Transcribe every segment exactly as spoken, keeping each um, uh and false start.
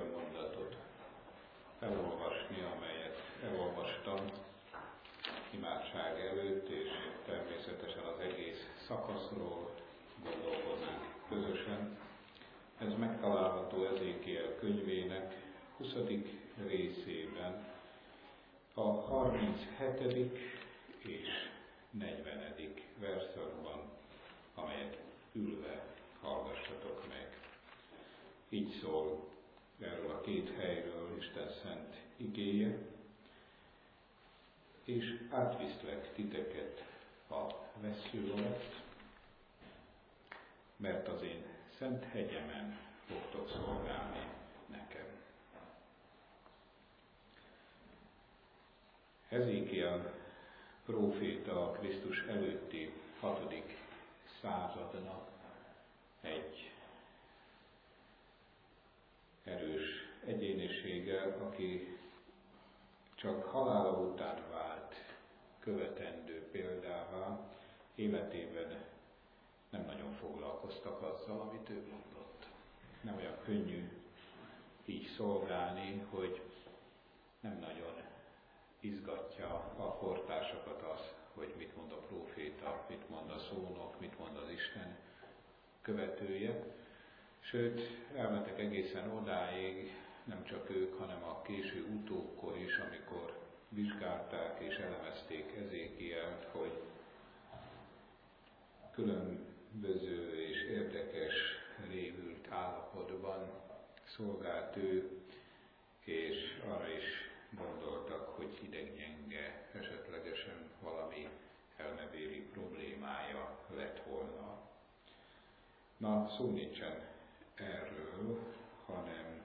mondatot elolvasni, amelyet elolvastam imádság előtt, és természetesen az egész szakaszról gondolkodnánk közösen. Ez megtalálható Ezékiel könyvének huszadik részében, a harminchetedik és negyvenedik verszakban, amelyet ülve hallgassatok meg. Így szól erről a két helyről Isten szent igéje, és átviszlek titeket a vessző alatt, mert az én szent hegyemen fogtok szolgálni nekem. Ezékiel próféta a Krisztus előtti hatodik századnak egy erős egyéniséggel, aki csak halála után vált követendő példává, életében nem nagyon foglalkoztak azzal, amit ő mondott. Nem olyan könnyű így szolgálni, hogy nem nagyon izgatja a kortársakat az, hogy mit mond a próféta, mit mond a szónok, mit mond az Isten követője. Sőt, elmentek egészen odáig, nem csak ők, hanem a késő utókkor is, amikor vizsgálták és elemezték Ezékielt, hogy különböző és érdekes révült állapotban szolgált ő, és arra is gondoltak, hogy ideggyenge, esetlegesen valami elmebéli problémája lett volna. Na, szó nincsen erről, hanem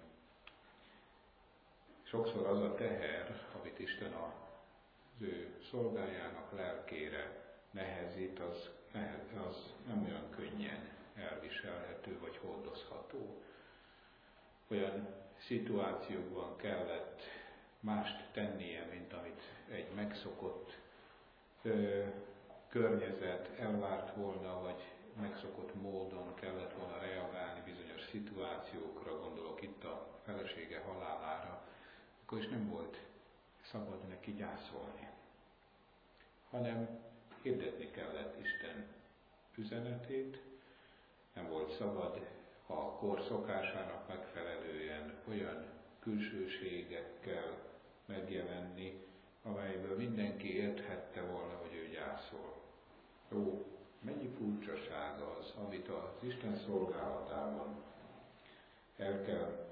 sokszor az a teher, amit Isten az ő szolgájának lelkére nehezít, az, az nem olyan könnyen elviselhető vagy hordozható. Olyan szituációkban kellett mást tennie, mint amit egy megszokott ö, környezet elvárt volna, vagy megszokott módon kellett volna reagálni bizonyos szituációkra, gondolok itt a felesége halálára, akkor is nem volt szabad neki gyászolni, hanem hirdetni kellett Isten üzenetét, nem volt szabad a kor szokásának megfelelően olyan külsőségekkel megjelenni, amelyből mindenki érthette volna, hogy ő gyászol. Ó, mennyi furcsaság az, amit az Isten szolgálatában el kell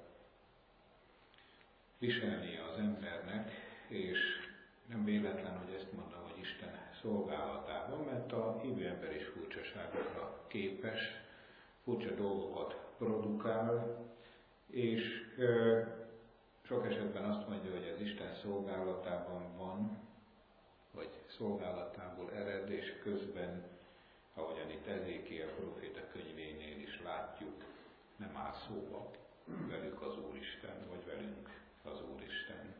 viselnie az embernek, és nem véletlen, hogy ezt mondom, hogy Isten szolgálatában, mert a hívő ember is furcsaságokra képes, furcsa dolgokat produkál, és ö, sok esetben azt mondja, hogy az Isten szolgálatában van, vagy szolgálatából ered, és közben, ahogyan itt Ezékiel próféta könyvénél is látjuk, nem áll szóba velük az Úristen, vagy velünk az Úristen.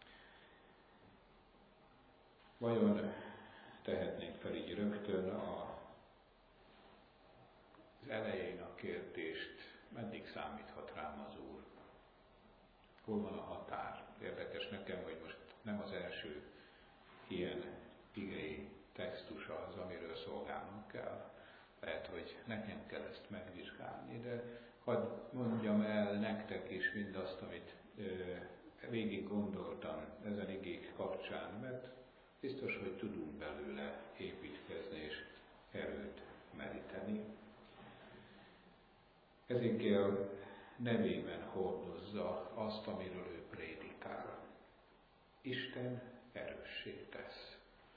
Vajon tehetnénk fel így rögtön a, az elején a kérdést, meddig számíthat rám az Úr? Hol van a határ? Érdekes nekem, hogy most nem az első ilyen igei textus az, amiről szolgálnunk kell. Lehet, hogy nekem kell ezt megvizsgálni, de hadd mondjam el nektek is mindazt, amit ö, végig gondoltam ezen igék kapcsán, mert biztos, hogy tudunk belőle építkezni és erőt meríteni. Ezékiel nevében hordozza azt, amiről ő prédikál. Isten erőssé tesz.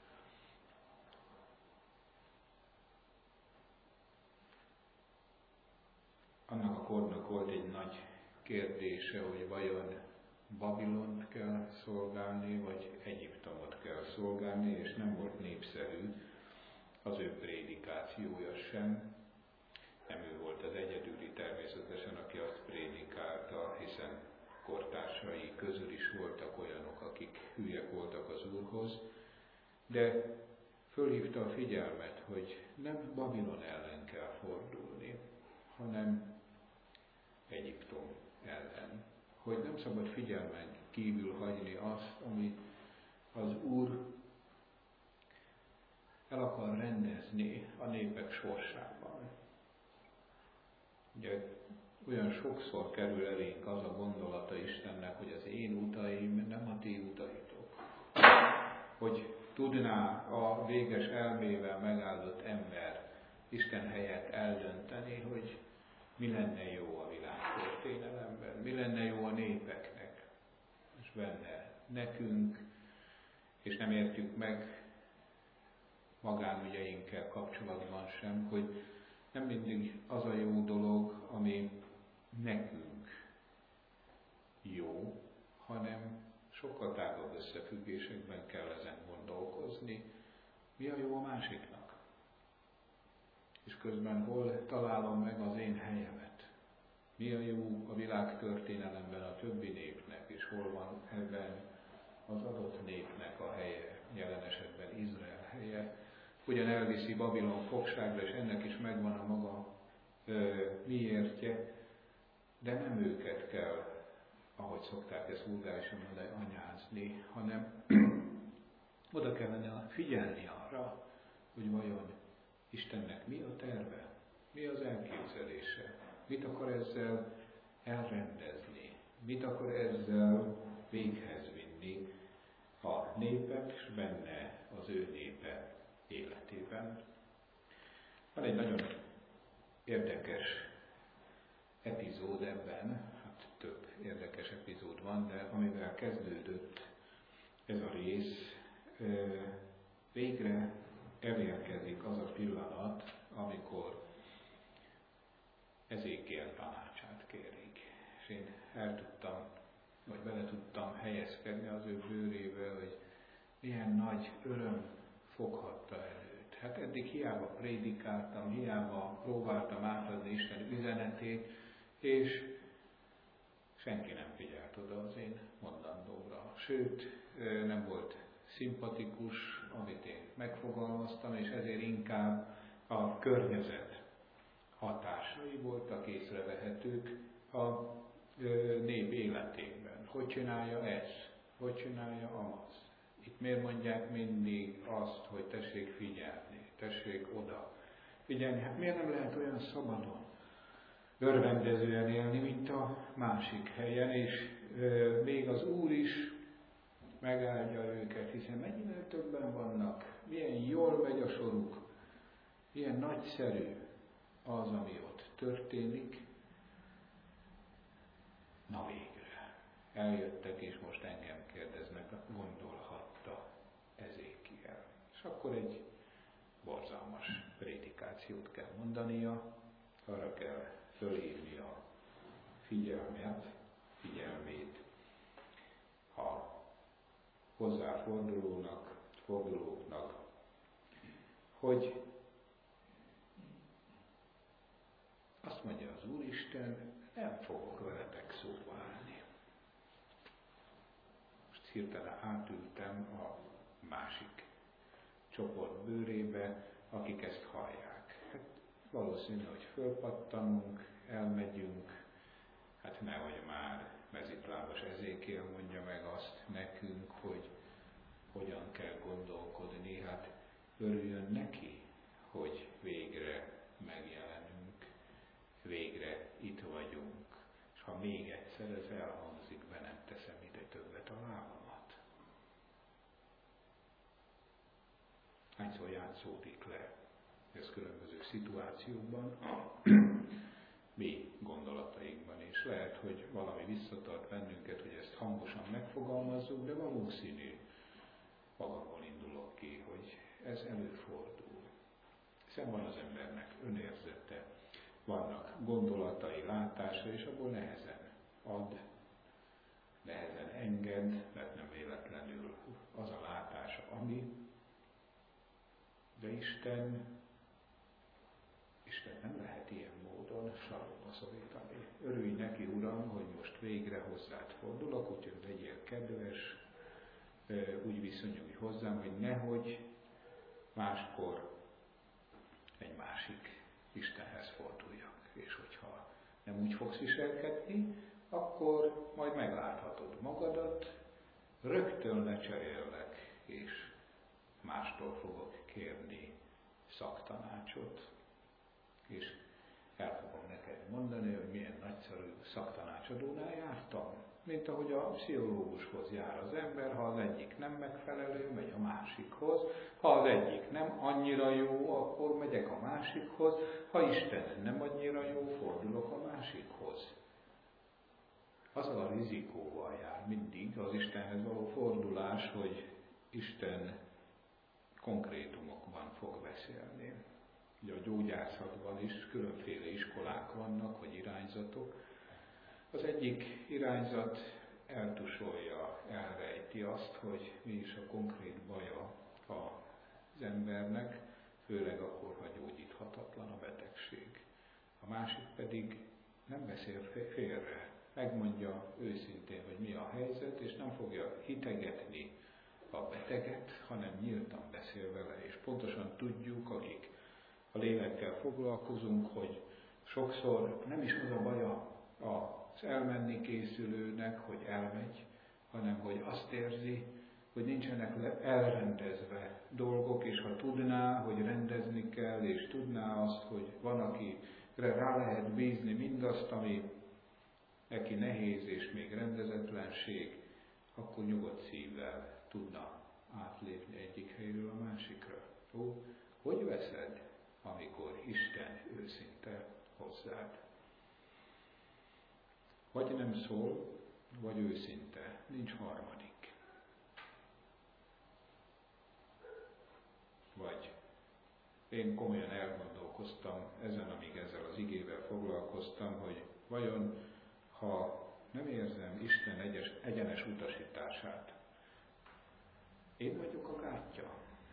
Annak a kornak volt egy nagy kérdése, hogy vajon Babilont kell szolgálni, vagy Egyiptomot kell szolgálni, és nem volt népszerű az ő prédikációja sem. Nem ő volt az egyedüli természetesen, aki azt prédikálta, hiszen kortársai közül is voltak olyanok, akik hülyek voltak az Úrhoz, de fölhívta a figyelmet, hogy nem Babilon ellen kell fordulni, hanem Egyiptom ellen, hogy nem szabad figyelmen kívül hagyni azt, amit az Úr el akar rendezni a népek sorsában. Ugye olyan sokszor kerül elénk az a gondolata Istennek, hogy az én utaim nem a ti utaitok. Hogy tudná a véges elmével megáldott ember Isten helyett eldönteni, hogy mi lenne jó a világ történelemben, mi lenne jó a népeknek, és benne nekünk, és nem értjük meg magánügyeinkkel kapcsolatban sem, hogy nem mindig az a jó dolog, ami nekünk jó, hanem sokkal tágabb összefüggésekben kell ezen gondolkozni. Mi a jó a másiknak? És közben hol találom meg az én helyemet? Mi a jó a világ történelemben a többi népnek, és hol van ebben az adott népnek a helye, jelen esetben Izrael helye? Ugyan elviszi Babilon fogságra, és ennek is megvan a maga ö, miértje, de nem őket kell, ahogy szokták ezt vulgárisan mondani, anyázni, hanem oda kellene figyelni arra, hogy vajon Istennek mi a terve, mi az elképzelése, mit akar ezzel elrendezni, mit akar ezzel véghez vinni a népek, és benne az ő népe életében. Van egy nagyon érdekes epizód ebben, hát több érdekes epizód van, de amivel kezdődött ez a rész, végre elérkezik az a pillanat, amikor Ezékiel tanácsát kérik. És én el tudtam, vagy bele tudtam helyezkedni az ő bőrébe, hogy milyen nagy öröm foghatta előtt. Hát eddig hiába prédikáltam, hiába próbáltam átadni Isten üzenetét, és senki nem figyelt oda az én mondandómra. Sőt, nem volt szimpatikus, amit én megfogalmaztam, és ezért inkább a környezet hatásai voltak észrevehetők a nép életében. Hogy csinálja ezt? Hogy csinálja azt? Itt miért mondják mindig azt, hogy tessék figyelni, tessék oda figyelni? Hát miért nem lehet olyan szabadon, örvendezően élni, mint a másik helyen, és e, még az Úr is megáldja őket, hiszen mennyivel többen vannak, milyen jól megy a soruk, milyen nagyszerű az, ami ott történik. Na végre, eljöttek, és most engem kérdeznek, gondolhatta Ezékiel. És akkor egy borzalmas prédikációt kell mondania, arra kell fölhívni a figyelmet, figyelmét a hozzáfordulónak, fordulóknak, hogy azt mondja az Úristen, nem fogok veletek szóba állni. Most hirtelen átültem a másik csoport bőrébe, akik ezt hallják. Hát valószínű, hogy fölpattanunk, elmegyünk, hát nehogy már mezitlábas Ezékiel mondja meg azt nekünk, hogy hogyan kell gondolkodni, hát örüljön neki, hogy végre megjelenünk, végre itt vagyunk, és ha még egyszer ez elhangzik, be nem teszem ide többet a lábamat. Hányszor játszódik le ez különböző szituációkban a mi gondolatainkban, és lehet, hogy valami visszatart bennünket, hogy ezt hangosan megfogalmazzuk, de valószínű, magamból indulok ki, hogy ez előfordul. Hiszen van az embernek önérzete, vannak gondolatai, látása, és abból nehezen ad, nehezen enged, mert nem véletlenül az a látása, ami, de Isten, Isten nem lehet ilyen módon sarokba szorítani. Örülj neki, Uram, hogy most végre hozzád fordulok, úgyhogy legyél kedves, úgy viszonyulj hozzám, hogy nehogy máskor egy másik Istenhez forduljak. És hogyha nem úgy fogsz viselkedni, akkor majd megláthatod magadat, rögtön lecserélek, és mástól fogok kérni szaktanácsot, és el fogom neked mondani, hogy milyen nagyszerű szaktanácsadónál jártam. Mint ahogy a pszichológushoz jár az ember, ha az egyik nem megfelelő, megy a másikhoz, ha az egyik nem annyira jó, akkor megyek a másikhoz, ha Isten nem annyira jó, fordulok a másikhoz. Azzal a rizikóval jár mindig az Istenhez való fordulás, hogy Isten konkrétumokban fog beszélni. Ugye a gyógyászatban is különféle iskolák vannak, vagy irányzatok. Az egyik irányzat eltusolja, elrejti azt, hogy mi is a konkrét baja az embernek, főleg akkor, ha gyógyíthatatlan a betegség. A másik pedig nem beszél félre, megmondja őszintén, hogy mi a helyzet, és nem fogja hitegetni a beteget, hanem nyíltan beszél vele, és pontosan tudjuk, akik a lélekkel foglalkozunk, hogy sokszor nem is az a baja az elmenni készülőnek, hogy elmegy, hanem hogy azt érzi, hogy nincsenek elrendezve dolgok, és ha tudná, hogy rendezni kell, és tudná azt, hogy van, akire rá lehet bízni mindazt, ami neki nehéz és még rendezetlenség, akkor nyugodt szívvel tudna átlépni egyik helyről a másikra. Ó, hogy veszed, amikor Isten őszinte hozzád? Vagy nem szól, vagy őszinte, nincs harmadik. Vagy én komolyan elgondolkoztam ezen, amíg ezzel az igével foglalkoztam, hogy vajon, ha nem érzem Isten egyes, egyenes utasítását, én vagyok a gátja.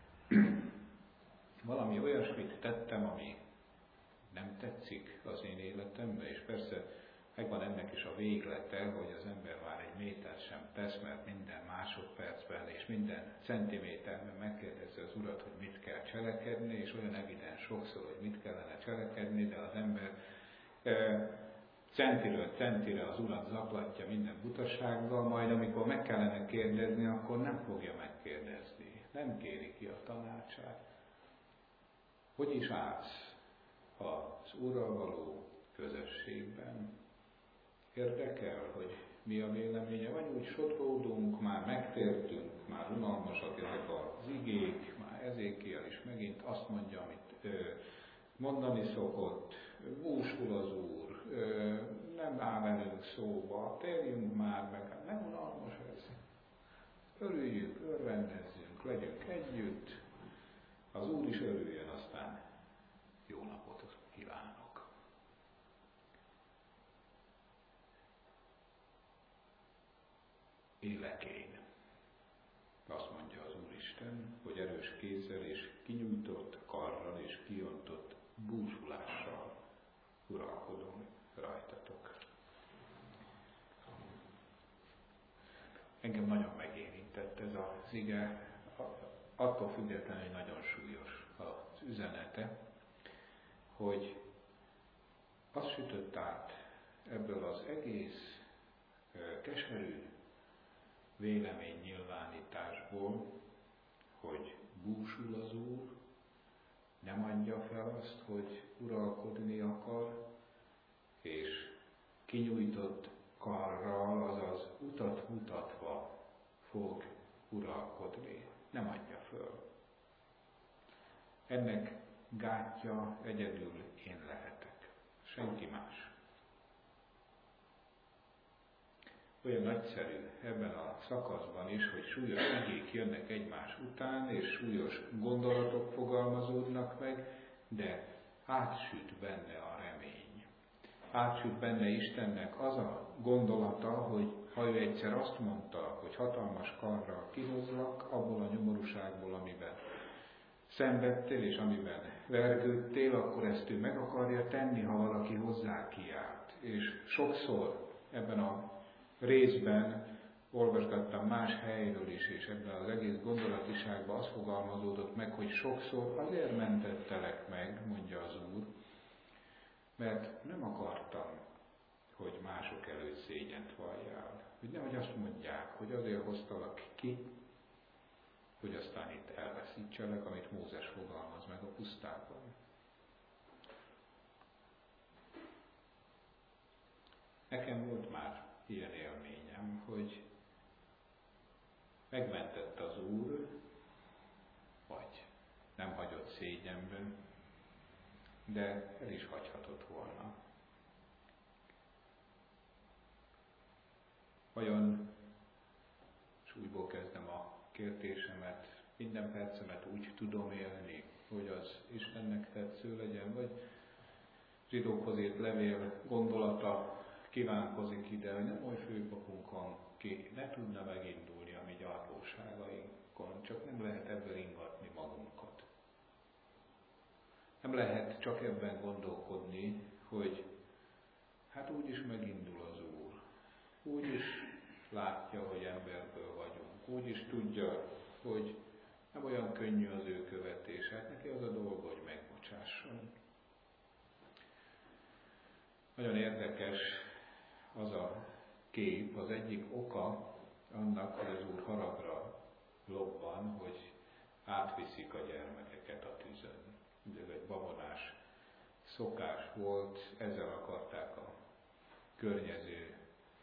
Valami olyasmit tettem, ami nem tetszik az én életemben, és persze megvan ennek is a véglete, hogy az ember már egy métert sem tesz, mert minden másodpercben és minden centiméterben megkérdezi az Urat, hogy mit kell cselekedni, és olyan evidens sokszor, hogy mit kellene cselekedni, de az ember e, centiről centire az Urat zaklatja minden butasággal, majd amikor meg kellene kérdezni, akkor nem fogja megkérdezni, nem kéri ki a tanácsát. Hogy is állsz az Úrral való közösségben? Érdekel, hogy mi a véleménye, vagy úgy sodródunk, már megtértünk, már unalmasak ezek az igék, már Ezékiel is megint azt mondja, amit ö, mondani szokott, búsul az Úr, ö, nem áll velünk szóba, térjünk már meg, hát nem unalmas ez. Örüljünk, örvendezzünk, legyünk együtt, az Úr is örüljön, aztán jó napot kívánok. Élek én, azt mondja az Úristen, hogy erős kézzel és kinyújtott karral és kiontott búsulással uralkodom rajtatok. Engem nagyon megérintett ez az ige, attól függetlenül, hogy nagyon súlyos az üzenete, hogy azt sütött át ebből az egész keserű véleménynyilvánításból, hogy búsul az Úr, nem adja fel azt, hogy uralkodni akar, és kinyújtott karral, azaz utat mutatva fog uralkodni. Nem adja föl. Ennek gátja egyedül én lehetek. Senki más. Olyan nagyszerű ebben a szakaszban is, hogy súlyos igék jönnek egymás után, és súlyos gondolatok fogalmazódnak meg, de átsüt benne a remény. Átsüt benne Istennek az a gondolata, hogy ha ő egyszer azt mondta, hogy hatalmas karral kihozlak abból a nyomorúságból, amiben szenvedtél és amiben vergődtél, akkor ezt ő meg akarja tenni, ha valaki hozzá kiált. És sokszor ebben a részben olvasgattam más helyről is, és ebben az egész gondolatiságban az fogalmazódott meg, hogy sokszor azért mentettelek meg, mondja az Úr, mert nem akartam, hogy mások előtt szégyent valljál. Hogy nehogy azt mondják, hogy azért hoztalak ki, hogy aztán itt elveszítselek, amit Mózes fogalmaz meg a pusztában. Nekem volt már ilyen élményem, hogy megmentett az Úr, vagy nem hagyott szégyenben, de el is hagyhatott volna. Vajon, és újból kezdem a kérdésemet, minden percemet úgy tudom élni, hogy az Istennek tetsző legyen, vagy zsidókhoz írt levél gondolata kívánkozik ide, hogy nem oly főpapunkon ki ne tudna megindulni a mi gyarlóságainkon, csak nem lehet ebben ingatni magunkat. Nem lehet csak ebben gondolkodni, hogy hát úgyis megindul az Úr. Úgyis látja, hogy emberből vagyunk. Úgyis tudja, hogy nem olyan könnyű az ő követése. Hát neki az a dolga, hogy megbocsásson. Nagyon érdekes az a kép, az egyik oka annak, hogy az Úr haragra lobban, hogy átviszik a gyermekeket a tűzön. Ez egy babonás szokás volt, ezzel akarták a környező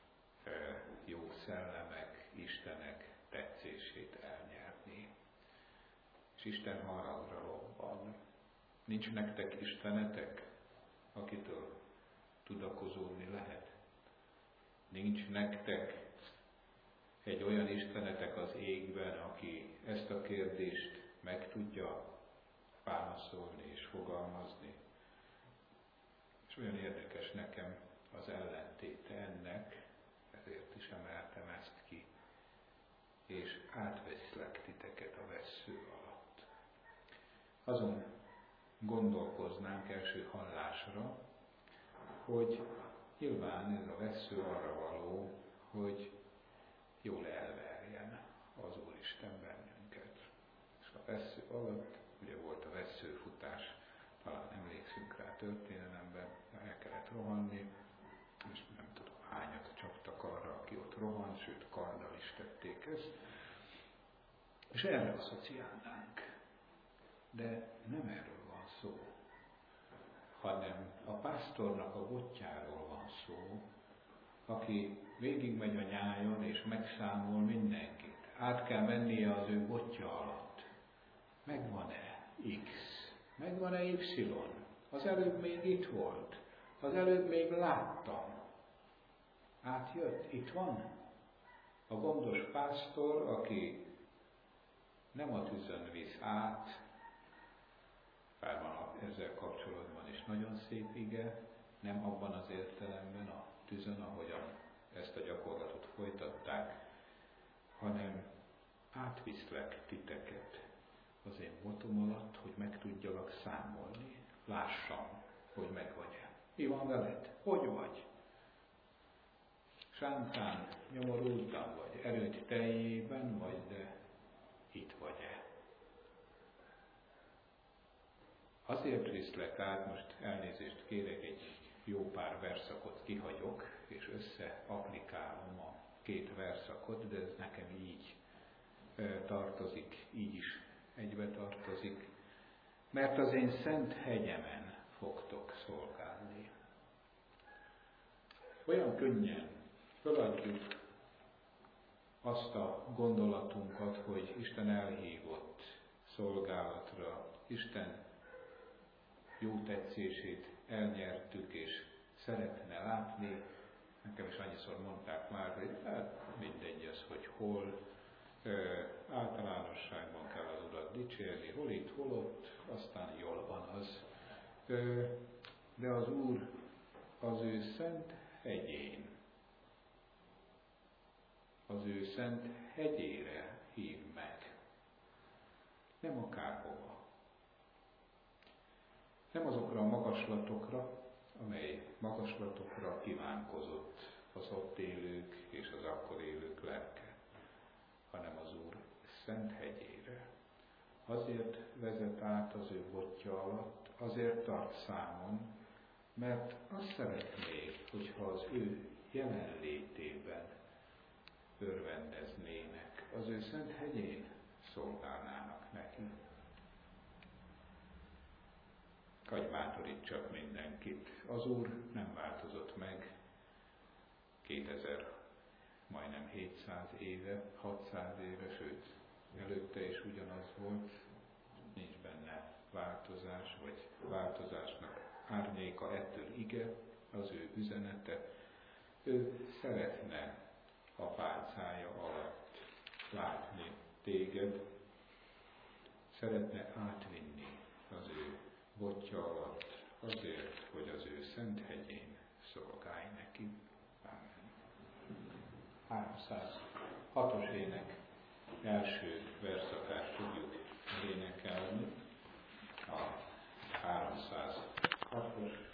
jó szellemek, istenek tetszését elnyerni. És Isten haragra lobban. Nincs nektek istenetek, akitől tudakozódni lehet? Nincs nektek egy olyan istenetek az égben, aki ezt a kérdést meg tudja válaszolni és fogalmazni? És olyan érdekes nekem az ellentéte ennek, ezért is emeltem ezt ki, és átveszlek titeket a vessző alatt. Azon gondolkoznánk első hallásra, hogy nyilván ez a vessző arra való, hogy jól elverjen az Úristen bennünket. És a vessző alatt, ugye volt a vesszőfutás, talán emlékszünk rá történelemben, el kellett rohanni, és nem tudom hányat csaptak arra, aki ott rohant, sőt karddal is tették ezt. És erre asszociálnánk. De nem erről van szó, hanem a pásztornak a botjáról van szó, aki végigmegy a nyájon és megszámol mindenkit. Át kell mennie az ő botja alatt. Megvan-e X? Megvan-e Y? Az előbb még itt volt. Az előbb még láttam. Átjött? Itt van? A gondos pásztor, aki nem a tűzön visz át, bár van ezzel kapcsolatban is nagyon szép ige, nem abban az értelemben a tűzön, ahogyan ezt a gyakorlatot folytatták, hanem átviszlek titeket az én botom alatt, hogy meg tudjalak számolni, lássam, hogy meg vagy-e. Mi van veled? Hogy vagy? Sántán, nyomorultan vagy, erőt teljében vagy, de itt vagy-e? Azért viszlek át, most elnézést kérek, egy jó pár verszakot kihagyok, és összeaplikálom a két verszakot, de ez nekem így e, tartozik, így is egybe tartozik, mert az én szent hegyemen fogtok szolgálni. Olyan könnyen feladjuk azt a gondolatunkat, hogy Isten elhívott szolgálatra, Isten jó tetszését elnyertük, és szeretne látni. Nekem is annyiszor mondták már, hogy hát mindegy az, hogy hol, ö, általánosságban kell az Urat dicsérni, hol itt, hol ott, aztán jól van az. Ö, de az Úr az ő szent hegyén, az ő szent hegyére hív meg. Nem akárhova. Nem azokra a magaslatokra, amely magaslatokra kívánkozott az ott élők és az akkor élők lelke, hanem az Úr szent hegyére. Azért vezet át az ő botja alatt, azért tart számon, Mert azt szeretné, hogyha az ő jelenlétében örvendeznének, az ő szent hegyén szolgálnának neki. Hagy bátorítsak mindenkit. Az Úr nem változott meg kétezer, majdnem hétszáz éve, hatszáz éve, sőt, előtte is ugyanaz volt, nincs benne változás, vagy változásnak árnyéka, ettől ige, az ő üzenete. Ő szeretne a pálcája alatt látni téged, szeretne átvinni az ő botja alatt, azért, hogy az ő szent hegyén szolgálj neki. Amen. háromszázhatos ének első verszakát tudjuk énekelni. A háromszázhatos